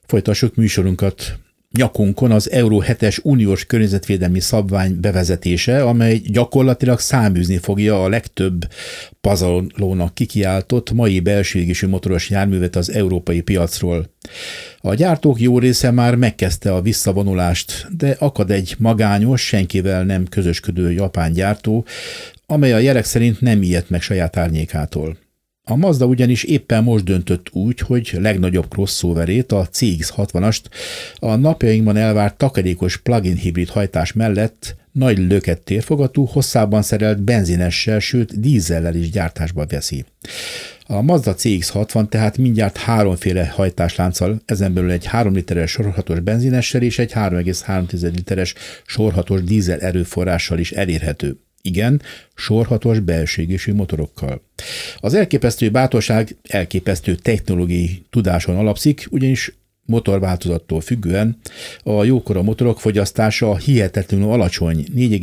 Folytassuk műsorunkat nyakunkon az Euro 7-es uniós környezetvédelmi szabvány bevezetése, amely gyakorlatilag száműzni fogja a legtöbb pazarlónak kikiáltott mai belső égésű motoros járművet az európai piacról. A gyártók jó része már megkezdte a visszavonulást, de akad egy magányos, senkivel nem közösködő japán gyártó, amely a jelek szerint nem ijedt meg saját árnyékától. A Mazda ugyanis éppen most döntött úgy, hogy legnagyobb crossoverét, a CX-60-ast a napjainkban elvárt takarékos plug-in hibrid hajtás mellett nagy lökettérfogatú, hosszában szerelt benzinessel, sőt dízellel is gyártásba veszi. A Mazda CX-60 tehát mindjárt háromféle hajtáslánccal, ezen belül egy 3 literes sorhatos benzinessel és egy 3,3 literes sorhatos dízel erőforrással is elérhető. Igen, sorhatos belső égésű motorokkal. Az elképesztő bátorság elképesztő technológiai tudáson alapszik, ugyanis motorváltozattól függően a jókora motorok fogyasztása hihetetlenül alacsony,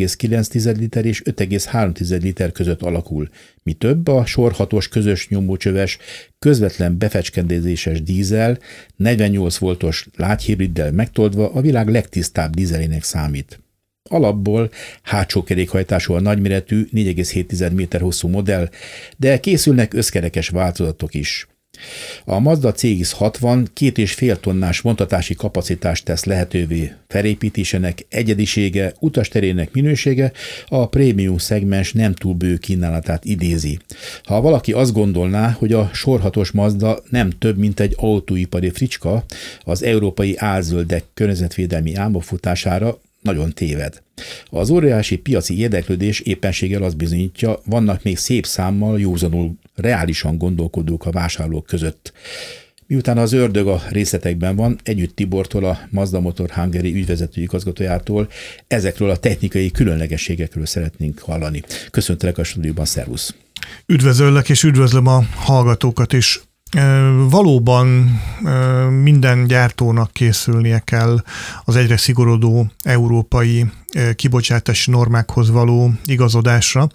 4,9 liter és 5,3 liter között alakul. Mi több, a sorhatos közös nyomócsöves, közvetlen befecskendezéses dízel, 48 voltos lágyhibriddel megtoldva a világ legtisztább dízelének számít. Alapból hátsó kerékhajtású a nagyméretű 4,7 méter hosszú modell, de készülnek összkerekes változatok is. A Mazda CX-60 2,5 tonnás vontatási kapacitást tesz lehetővé, felépítésének egyedisége, utasterének minősége a prémium szegmens nem túl bő kínálatát idézi. Ha valaki azt gondolná, hogy a sorhatos Mazda nem több, mint egy autóipari fricska, az európai álzöldek környezetvédelmi álmokfutására nagyon téved. Az óriási piaci érdeklődés éppenséggel azt bizonyítja, vannak még szép számmal józanul reálisan gondolkodók a vásárlók között. Miután az ördög a részletekben van, együtt Tibortól, a Mazda Motor Hungary ügyvezető igazgatójától ezekről a technikai különlegességekről szeretnénk hallani. Köszöntelek a stúdióban, szervusz! Üdvözöllek, és üdvözlöm a hallgatókat is. Valóban minden gyártónak készülnie kell az egyre szigorodó európai kibocsátási normákhoz való igazodásra,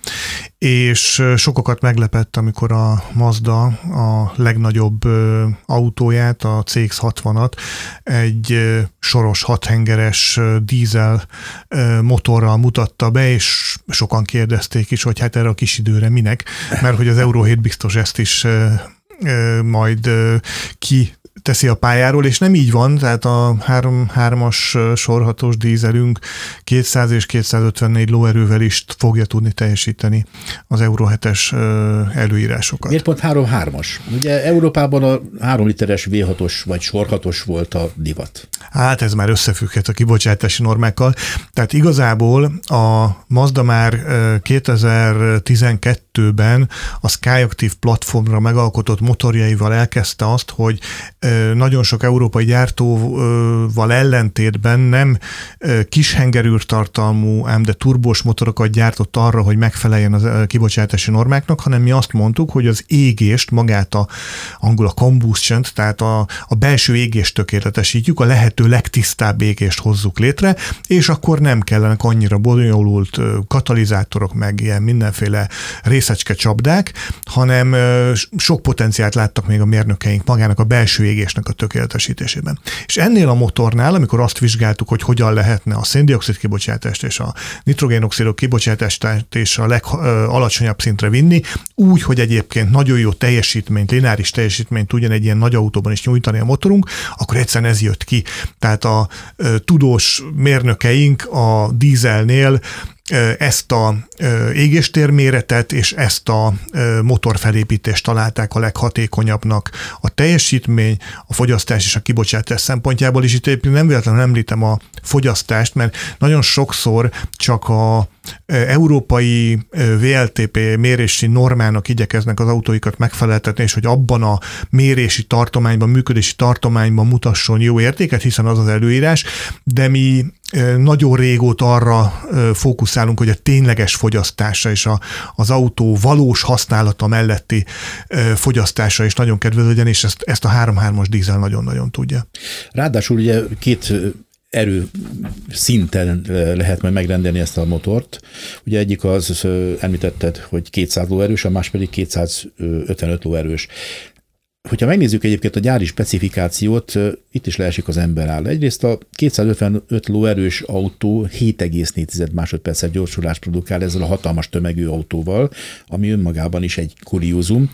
és sokakat meglepett, amikor a Mazda a legnagyobb autóját, a CX-60-at egy soros 6 hengeres dízel motorral mutatta be, és sokan kérdezték is, hogy hát erre a kis időre minek, mert hogy az Euro 7 biztos ezt is majd ki teszi a pályáról, és nem így van, tehát a 3-as sorhatós dízelünk 200 és 254 lóerővel is fogja tudni teljesíteni az Euro 7-es előírásokat. Miért pont 3-3-as? Ugye Európában a 3 literes V6-os vagy sorhatos volt a divat. Hát ez már összefügghet a kibocsátási normákkal. Tehát igazából a Mazda már 2012-ben a Skyactiv platformra megalkotott motorjaival elkezdte azt, hogy nagyon sok európai gyártóval ellentétben nem kis hengerűrtartalmú, ám de turbós motorokat gyártott arra, hogy megfeleljen a kibocsátási normáknak, hanem mi azt mondtuk, hogy az égést, magát angol a combustion, tehát a belső égést tökéletesítjük, a lehető legtisztább égést hozzuk létre, és akkor nem kellenek annyira bonyolult katalizátorok, meg ilyen mindenféle részecske csapdák, hanem sok potenciált láttak még a mérnökeink magának a belső égésnek a tökéletesítésében. És ennél a motornál, amikor azt vizsgáltuk, hogy hogyan lehetne a széndioxid kibocsátást és a nitrogénoxidok kibocsátást és a legalacsonyabb szintre vinni, úgy, hogy egyébként nagyon jó teljesítményt, lineáris teljesítményt tudjon egy ilyen nagy autóban is nyújtani a motorunk, akkor egyszerűen ez jött ki. Tehát a tudós mérnökeink a dízelnél ezt a égéstérméretet és ezt a motorfelépítést találták a leghatékonyabbnak a teljesítmény, a fogyasztás és a kibocsátás szempontjából, és itt egyébként nem véletlenül említem a fogyasztást, mert nagyon sokszor csak a európai VLTP mérési normának igyekeznek az autóikat megfeleltetni, és hogy abban a mérési tartományban, működési tartományban mutasson jó értéket, hiszen az az előírás, de mi nagyon régóta arra fókuszálunk, hogy a tényleges fogyasztása és az autó valós használata melletti fogyasztása is nagyon kedvező legyen, és ezt a 3.3-as dízel nagyon-nagyon tudja. Ráadásul ugye két erő szinten lehet majd megrendelni ezt a motort. Ugye egyik az, említetted, hogy 200 lóerős, a más pedig 255 lóerős. Hogyha megnézzük egyébként a gyári specifikációt, itt is leesik az ember áll. Egyrészt a 255 lóerős autó 7,4 másodperces gyorsulást produkál ezzel a hatalmas tömegű autóval, ami önmagában is egy kuriózum.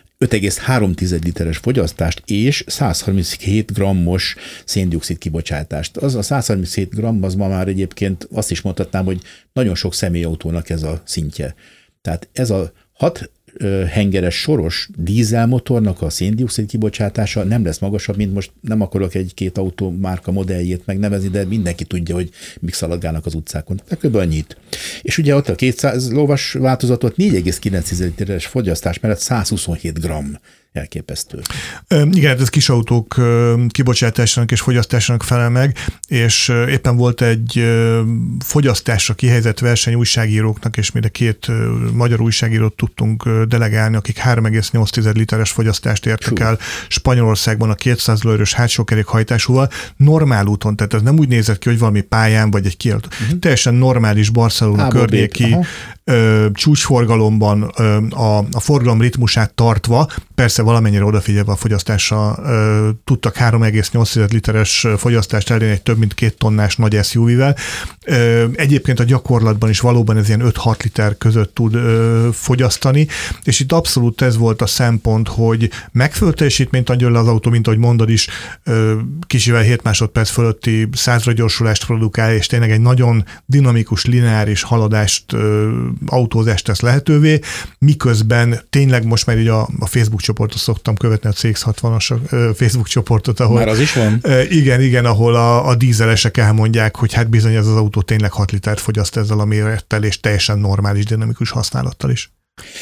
5,3 literes fogyasztást és 137 grammos széndioxid kibocsátást. Az a 137 gramm, az ma már egyébként azt is mondhatnám, hogy nagyon sok személyautónak ez a szintje. Tehát ez a 6 hengeres soros dízelmotornak a széndioxid kibocsátása nem lesz magasabb, mint most nem akarok egy-két autómárka modelljét megnevezni, de mindenki tudja, hogy mik szaladgálnak az utcákon. De kb. Annyit. És ugye ott a 200 lovas változatot 4,9 literes fogyasztás mellett 127 gramm. Elképesztő. Igen, ez kis autók kibocsátásának és fogyasztásának felel meg, és éppen volt egy fogyasztásra kihelyezett verseny újságíróknak, és mire 2 magyar újságírót tudtunk delegálni, akik 3,8 literes fogyasztást értek el Spanyolországban a 200 lóerős hátsókerékhajtásúval, normál úton, tehát ez nem úgy nézett ki, hogy valami pályán vagy egy kiadó. Teljesen normális Barcelona környéki csúcsforgalomban a forgalom ritmusát tartva, persze valamennyire odafigyelve a fogyasztásra tudtak 3,8 literes fogyasztást elérni egy több mint 2 tonnás nagy SUV-vel. Egyébként a gyakorlatban is valóban ez ilyen 5-6 liter között tud fogyasztani, és itt abszolút ez volt a szempont, hogy megfelelő teljesítményt adjon le az autó, mint ahogy mondod is, kicsivel 7 másodperc fölötti 100-ra gyorsulást produkál, és tényleg egy nagyon dinamikus, lineáris haladást, autózást tesz lehetővé, miközben tényleg most már így a Facebook csoportot szoktam követni, a CX60-as Facebook csoportot, ahol... Már az is van? Igen, ahol a dízelesek elmondják, hogy hát bizony ez az autó tényleg 6 litert fogyaszt ezzel a mérettel, és teljesen normális, dinamikus használattal is.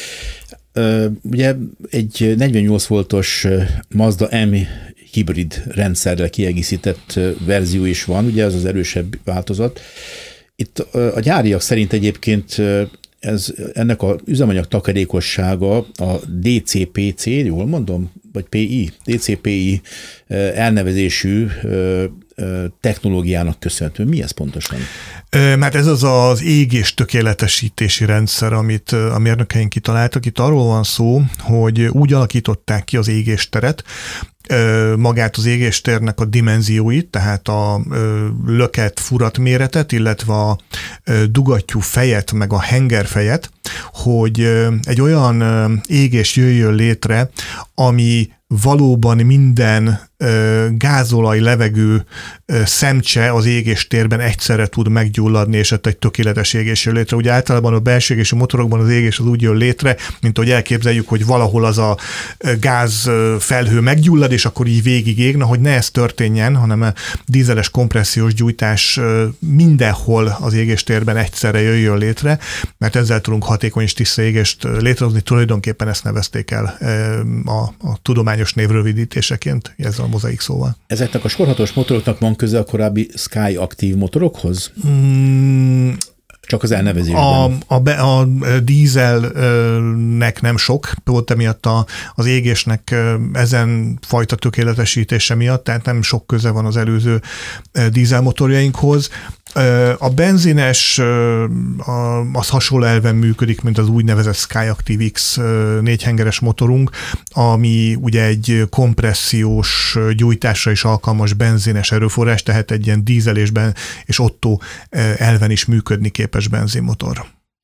Ugye egy 48 voltos Mazda M hibrid rendszerrel kiegészített verzió is van, ugye ez az erősebb változat. Itt a gyáriak szerint egyébként ennek az üzemanyag takarékossága a DCPC, jól mondom? Vagy PI? DCPI elnevezésű technológiának köszönhető. Mi ez pontosan? Mert ez az égés tökéletesítési rendszer, amit a mérnökeink kitaláltak. Itt arról van szó, hogy úgy alakították ki az égésteret, magát az égéstérnek a dimenzióit, tehát a löket furat méretet, illetve a dugattyú fejet, meg a hengerfejet, hogy egy olyan égés jöjjön létre, ami valóban minden gázolaj, levegő szemcse az égéstérben egyszerre tud meggyulladni, és egy tökéletes égés jön létre. Ugye általában a belső égésű motorokban az égés az úgy jön létre, mint hogy elképzeljük, hogy valahol az a gáz felhő meggyullad, és akkor így végig égna, hogy ne ez történjen, hanem a dízeles kompressziós gyújtás mindenhol az égéstérben egyszerre jöjjön létre, mert ezzel tudunk hatékony és tiszta égést létrehozni. Tulajdonképpen ezt nevezték el a tudományos névrövidítéseként ezzel a mozaik szóval. Ezeknek a sorhatós motoroknak van köze a korábbi Sky aktív motorokhoz? Csak az elnevezésben. A dízelnek nem sok, volt emiatt az égésnek ezen fajta tökéletesítése miatt, tehát nem sok köze van az előző dízelmotorjainkhoz. A benzines az hasonló elven működik, mint az úgynevezett Skyactiv X 4-hengeres motorunk, ami ugye egy kompressziós gyújtásra is alkalmas benzines erőforrás, tehát egy ilyen dízelésben és Otto elven is működni képes benzinmotor.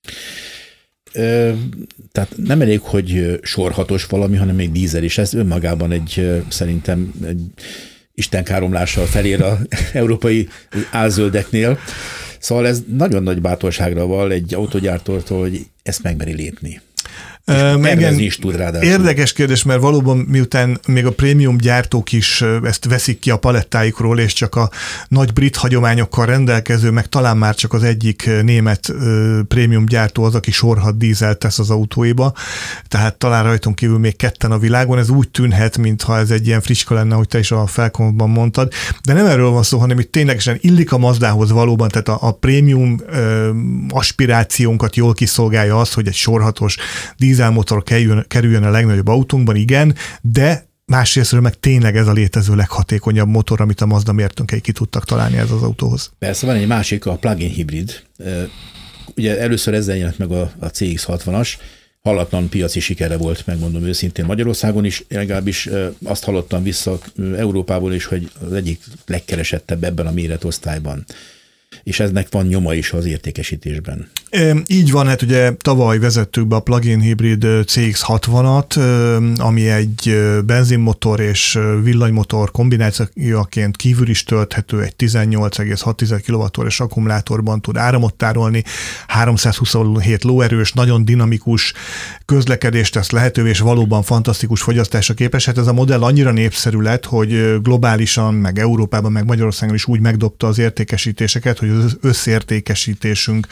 Tehát nem elég, hogy sorhatos valami, hanem még dízel is. Ez önmagában szerintem egy istenkáromlással felér az európai álzöldeknél. Szóval ez nagyon nagy bátorságra van egy autógyártótól, hogy ezt megmeri lépni. Tervezni is tud ráadásul. Érdekes kérdés, mert valóban miután még a prémium gyártók is ezt veszik ki a palettáikról, és csak a nagy brit hagyományokkal rendelkező, meg talán már csak az egyik német prémium gyártó az, aki sorhat dízelt tesz az autóiba, tehát talán rajtunk kívül még ketten a világon, ez úgy tűnhet, mintha ez egy ilyen fricska lenne, hogy te is a felkonban mondtad, de nem erről van szó, hanem itt ténylegesen illik a Mazdához valóban, tehát a prémium aspirációnkat jól kiszolgálja az, hogy egy sorhatos dízelmotor kerüljön a legnagyobb autónkban, igen, de másrésztről meg tényleg ez a létező leghatékonyabb motor, amit a Mazda mérnökei ki tudtak találni ez az autóhoz. Persze van egy másik, a plug-in hibrid. Ugye először ezzel jelent meg a CX-60-as, hallatlan piaci sikere volt, megmondom őszintén Magyarországon is, legalábbis azt hallottam vissza Európából is, hogy az egyik legkeresettebb ebben a méretosztályban. És eznek van nyoma is az értékesítésben. Így van, hát ugye tavaly vezettük be a plug-in hibrid CX-60-at, ami egy benzinmotor és villanymotor kombinációjaként kívül is tölthető, egy 18,6 kWh-s akkumulátorban tud áramot tárolni, 327 lóerős, nagyon dinamikus közlekedést tesz lehetővé, és valóban fantasztikus fogyasztásra képes. Hát ez a modell annyira népszerű lett, hogy globálisan, meg Európában, meg Magyarországon is úgy megdobta az értékesítéseket, hogy az összértékesítésünk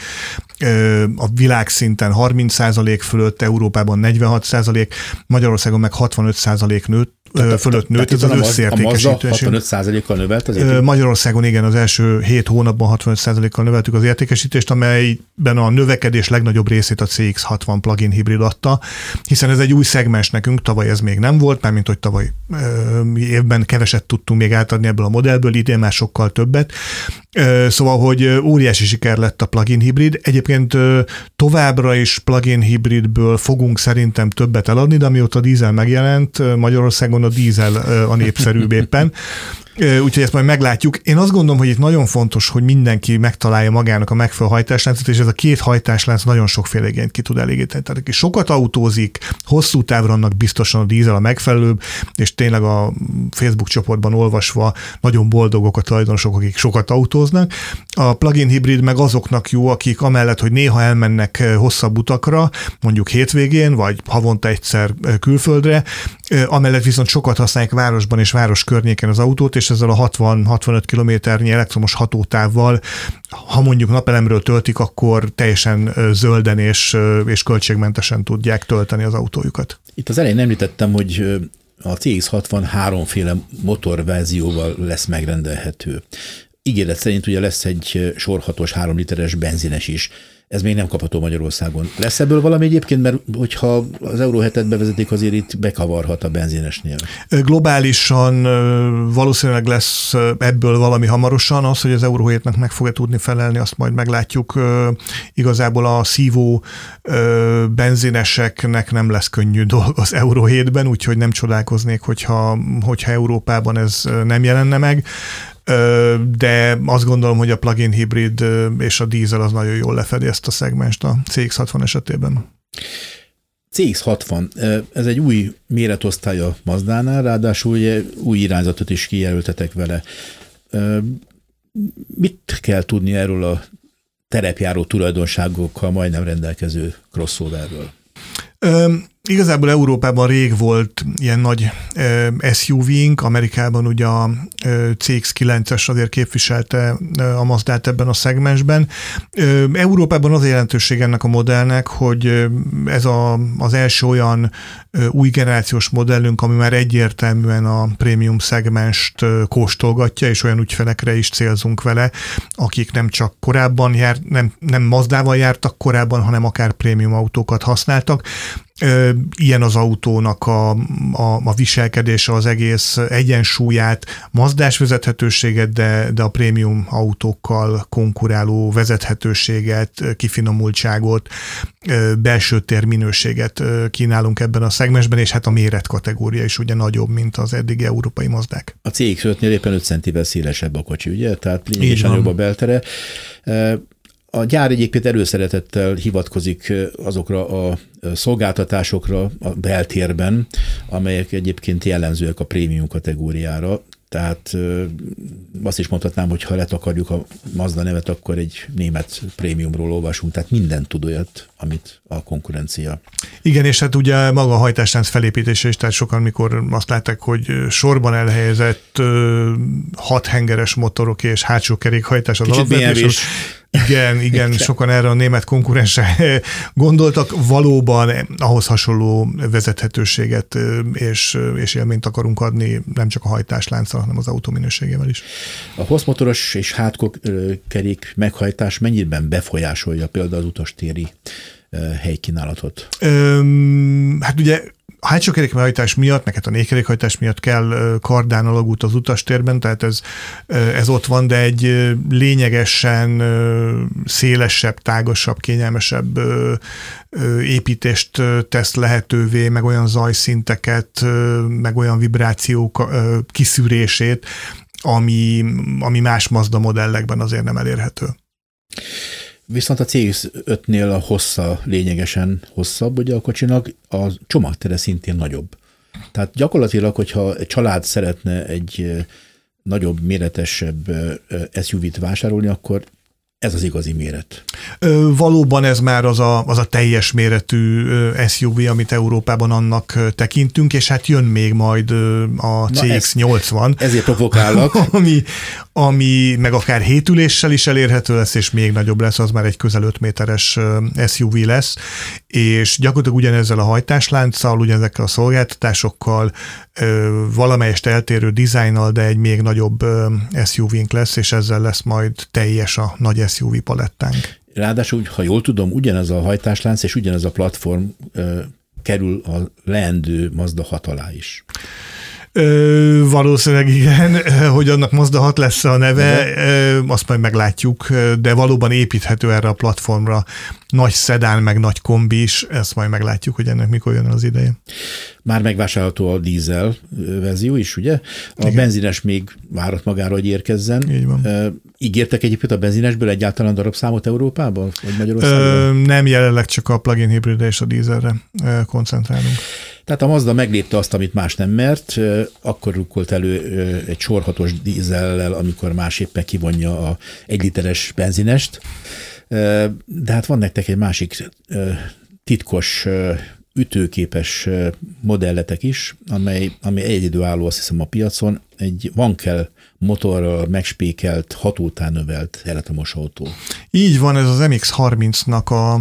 a világszinten 30% fölött, Európában 46%, Magyarországon meg 65% fölött nőtt, ez az összértékesítésünk. A Mazda 65%-kal növelt az értékesítést? Magyarországon igen, az első 7 hónapban 65%-kal növeltük az értékesítést, amelyben a növekedés legnagyobb részét a CX-60 plug-in hibrid adta, hiszen ez egy új szegmens nekünk, tavaly ez még nem volt, mármint hogy tavaly évben keveset tudtunk még átadni ebből a modellből, idén már sokkal többet. Szóval, hogy óriási siker lett a plug-in hibrid. Egyébként továbbra is plug-in hibridből fogunk szerintem többet eladni, de amióta a dízel megjelent, Magyarországon a dízel a népszerűbb éppen. Úgyhogy ezt majd meglátjuk. Én azt gondolom, hogy itt nagyon fontos, hogy mindenki megtalálja magának a megfelelő hajtásláncot, és ez a két hajtáslánc nagyon sokféle igényt ki tud elégíteni. Tehát aki sokat autózik, hosszú távra annak biztosan a dízel a megfelelőbb, és tényleg a Facebook csoportban olvasva nagyon boldogok a tulajdonosok, akik sokat autóznak. A plug-in hibrid meg azoknak jó, akik amellett, hogy néha elmennek hosszabb utakra, mondjuk hétvégén, vagy havonta egyszer külföldre, amellett viszont sokat használják városban és város környéken az autót, és ezzel a 60-65 kilométernyi elektromos hatótávval, ha mondjuk napelemről töltik, akkor teljesen zölden és költségmentesen tudják tölteni az autójukat. Itt az elején említettem, hogy a CX-60 háromféle motorverzióval lesz megrendelhető. Ígéret szerint ugye lesz egy sorhatos 3 literes benzines is. Ez még nem kapható Magyarországon. Lesz ebből valami egyébként, mert hogyha az Euro 7-et bevezetik, azért itt bekavarhat a benzinesnél. Globálisan valószínűleg lesz ebből valami hamarosan. Az, hogy az Euro 7-nek meg fog tudni felelni, azt majd meglátjuk. Igazából a szívó benzineseknek nem lesz könnyű dolog az Euro 7-ben, úgyhogy nem csodálkoznék, hogyha Európában ez nem jelenne meg. De azt gondolom, hogy a plug-in hibrid és a dízel az nagyon jól lefedi ezt a szegmenst a CX-60 esetében. CX-60, ez egy új méretosztály a Mazdánál, ráadásul ugye új irányzatot is kijelöltetek vele. Mit kell tudni erről a terepjáró tulajdonságokkal majdnem rendelkező crossoverről? Igazából Európában rég volt ilyen nagy SUV-nk, Amerikában ugye a CX-9-es azért képviselte a Mazdát ebben a szegmensben. Európában az a jelentőség ennek a modellnek, hogy ez az első olyan új generációs modellünk, ami már egyértelműen a prémium szegmenst kóstolgatja, és olyan ügyfelekre is célzunk vele, akik nem csak korábban nem Mazdával jártak korábban, hanem akár prémium autókat használtak. Ilyen az autónak a viselkedése, az egész egyensúlyát, Mazdás vezethetőséget, de a prémium autókkal konkuráló vezethetőséget, kifinomultságot, belső tér minőséget kínálunk ebben a szegmensben, és hát a méretkategória is ugye nagyobb, mint az eddigi európai Mazdák. A CX-5-nél éppen 5 centivel szélesebb a kocsi, ugye? Tehát lényegesen jobb a beltere. A gyár egyébként előszeretettel hivatkozik azokra a szolgáltatásokra a beltérben, amelyek egyébként jellemzőek a prémium kategóriára. Tehát azt is mondhatnám, hogy ha letakarjuk a Mazda nevet, akkor egy német prémiumról olvasunk, tehát mindent tud olyat, amit a konkurencia. Igen, és hát ugye maga a hajtáslánc felépítése is, tehát sokan, mikor azt látták, hogy sorban elhelyezett 6 hengeres motorok és hátsó kerékhajtás az alapvetés. Igen, sokan erre a német konkurensre gondoltak. Valóban ahhoz hasonló vezethetőséget és élményt akarunk adni, nem csak a hajtáslánccal, hanem az autó minőségével is. A hosszmotoros és hátkerék meghajtás mennyiben befolyásolja például az utastéri helykínálatot? Hát ugye A hátsó kerékhajtás miatt, neked a négykerékhajtás miatt kell kardán alagút az utastérben, tehát ez ott van, de egy lényegesen szélesebb, tágasabb, kényelmesebb építést tesz lehetővé, meg olyan zajszinteket, meg olyan vibrációk kiszűrését, ami más Mazda modellekben azért nem elérhető. Viszont a CX-5-nél a hossza lényegesen hosszabb, ugye a kocsinak, a csomagtere szintén nagyobb. Tehát gyakorlatilag, hogyha egy család szeretne egy nagyobb, méretesebb SUV-t vásárolni, akkor ez az igazi méret. Valóban ez már az a teljes méretű SUV, amit Európában annak tekintünk, és hát jön még majd a CX-80. Ezért provokálnak. ami meg akár 7 üléssel is elérhető lesz, és még nagyobb lesz, az már egy közel 5 méteres SUV lesz, és gyakorlatilag ugyanezzel a hajtáslánccal, ugyanezekkel a szolgáltatásokkal, valamelyest eltérő dizájnnal, de egy még nagyobb SUV-nk lesz, és ezzel lesz majd teljes a nagy SUV palettánk. Ráadásul, ha jól tudom, ugyanez a hajtáslánc és ugyanez a platform kerül a leendő Mazda 6 alá is. Valószínűleg igen, hogy annak Mazda 6 lesz a neve, azt majd meglátjuk, de valóban építhető erre a platformra. Nagy szedán, meg nagy kombi is, ezt majd meglátjuk, hogy ennek mikor jön az ideje. Már megvásárolható a dízel verzió is, ugye? A igen. Benzines még várat magára, hogy érkezzen. Így van. Ígértek egyébként a benzinesből egyáltalán darabszámot Európában, vagy Magyarországon? Nem, jelenleg csak a plug-in hibridre és a dízelre koncentrálunk. Tehát a Mazda meglépte azt, amit más nem mert, akkor rukkolt elő egy sorhatos dízellel, amikor más éppen kivonja a 1 literes benzinest. De hát van nektek egy másik titkos, ütőképes modelletek is, ami egyedülálló, azt hiszem, a piacon, egy Wankel motorral megspékelt, hatótávnövelt elektromos autó. Így van, ez az MX-30-nak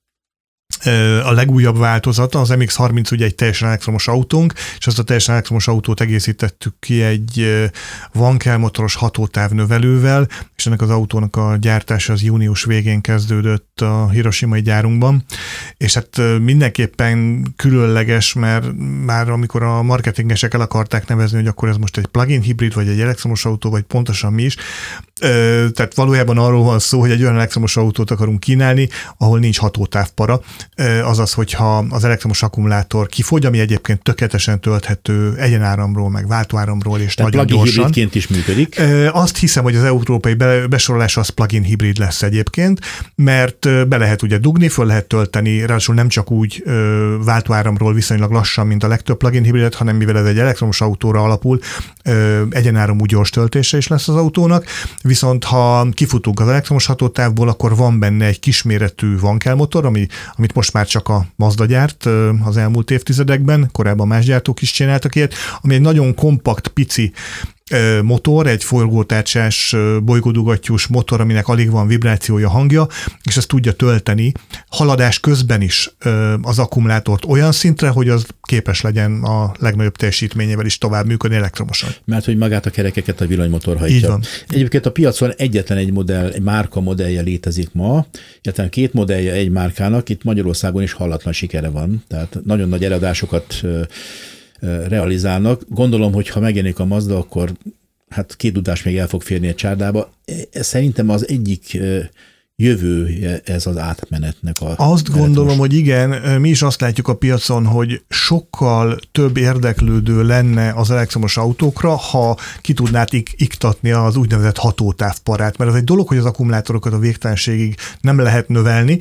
a legújabb változata. Az MX-30 ugye egy teljesen elektromos autónk, és azt a teljesen elektromos autót egészítettük ki egy Wankel motoros hatótávnövelővel, és ennek az autónak a gyártása az június végén kezdődött a hiroshimai gyárunkban, és hát mindenképpen különleges, mert már amikor a marketingesek el akarták nevezni, hogy akkor ez most egy plug-in hibrid, vagy egy elektromos autó, vagy pontosan mi is, tehát valójában arról van szó, hogy egy olyan elektromos autót akarunk kínálni, ahol nincs hatótávpara, azaz, hogyha az elektromos akkumulátor kifogy, ami egyébként tökéletesen tölthető egyenáramról, meg váltóáramról, és tehát nagyon gyorsan. Hibridként is működik. Azt hiszem, hogy az európai besorolás az plug-in hibrid lesz egyébként, mert be lehet ugye dugni, föl lehet tölteni, ráadásul nem csak úgy váltóáramról viszonylag lassan, mint a legtöbb plug-in hibridet, hanem mivel ez egy elektromos autóra alapul, egyenáramú gyors töltése is lesz az autónak, viszont ha kifutunk az elektromos hatótávból, akkor van benne egy kisméretű Wankel motor, amit most már csak a Mazda gyárt az elmúlt évtizedekben, korábban más gyártók is csináltak ilyet, ami egy nagyon kompakt, pici motor, egy forgótárcsás, bolygódugattyús motor, aminek alig van vibrációja, hangja, és ezt tudja tölteni haladás közben is az akkumulátort olyan szintre, hogy az képes legyen a legnagyobb teljesítményével is tovább működni elektromosan. Mert hogy magát a kerekeket a villanymotor hajtja. Így van. Egyébként a piacon egyetlen egy modell, egy márka modellje létezik ma, illetve 2 modellje egy márkának, itt Magyarországon is hallatlan sikere van, tehát nagyon nagy eladásokat realizálnak. Gondolom, hogy ha megjelenik a Mazda, akkor hát 2 dudás még el fog férni egy csárdába. Szerintem az egyik jövője ez az átmenetnek. Azt gondolom, hogy igen, mi is azt látjuk a piacon, hogy sokkal több érdeklődő lenne az elektromos autókra, ha ki tudnád iktatni az úgynevezett hatótávparát, mert az egy dolog, hogy az akkumulátorokat a végtelenségig nem lehet növelni,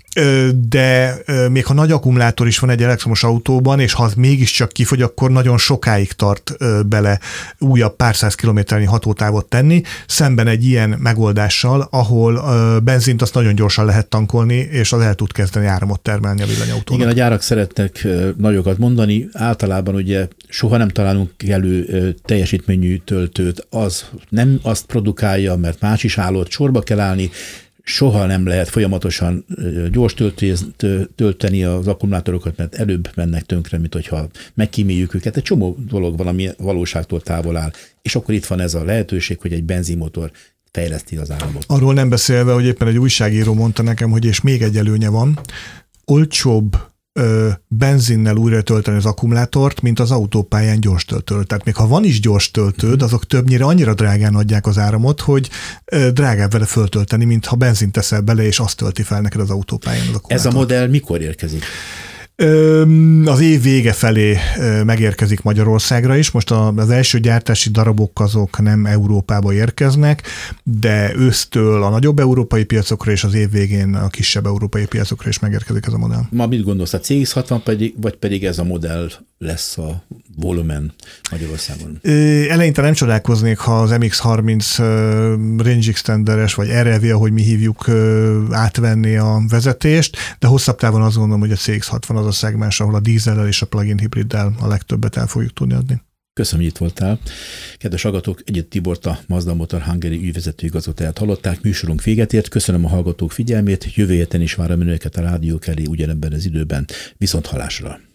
de még ha nagy akkumulátor is van egy elektromos autóban, és ha az mégiscsak kifogy, akkor nagyon sokáig tart bele újabb pár száz kilométernyi hatótávot tenni, szemben egy ilyen megoldással, ahol benzint azt nagyon gyorsan lehet tankolni, és az el tud kezdeni áramot termelni a villanyautónak. Igen, a gyárak szeretnek nagyokat mondani, általában ugye soha nem találunk elő teljesítményű töltőt, az nem azt produkálja, mert más is állott, sorba kell állni, soha nem lehet folyamatosan gyors tölteni az akkumulátorokat, mert előbb mennek tönkre, mint hogyha megkíméljük őket. Egy csomó dolog valami valóságtól távol áll. És akkor itt van ez a lehetőség, hogy egy benzinmotor fejleszti az áramot. Arról nem beszélve, hogy éppen egy újságíró mondta nekem, hogy és még egy előnye van, olcsóbb benzinnel újra tölteni az akkumulátort, mint az autópályán gyors töltő. Tehát még ha van is gyors töltőd, azok többnyire annyira drágán adják az áramot, hogy drágább vele föltölteni, mint ha benzint teszel bele, és azt tölti fel neked az autópályán az akkumulátor. Ez a modell mikor érkezik? Az év vége felé megérkezik Magyarországra is. Most az első gyártási darabok azok nem Európába érkeznek, de ősztől a nagyobb európai piacokra és az év végén a kisebb európai piacokra is megérkezik ez a modell. Ma mit gondolsz, a CX-60 vagy pedig ez a modell lesz a volumen Magyarországon? Eleinte nem csodálkoznék, ha az MX-30 range extenderes, vagy RLV, ahogy mi hívjuk, átvenni a vezetést, de hosszabb távon azt gondolom, hogy a CX-60 az a szegmens, ahol a dízellel és a plug-in hibriddel a legtöbbet el fogjuk tudni adni. Köszönöm, hogy itt voltál. Kedves hallgatók, Egyed Tibort, a Mazda Motor Hungary ügyvezető igazgatóját hallották. Műsorunk véget ért. Köszönöm a hallgatók figyelmét. Jövő héten is várom önöket a rádiók elé ugyanebben az időben. Viszont hallásra.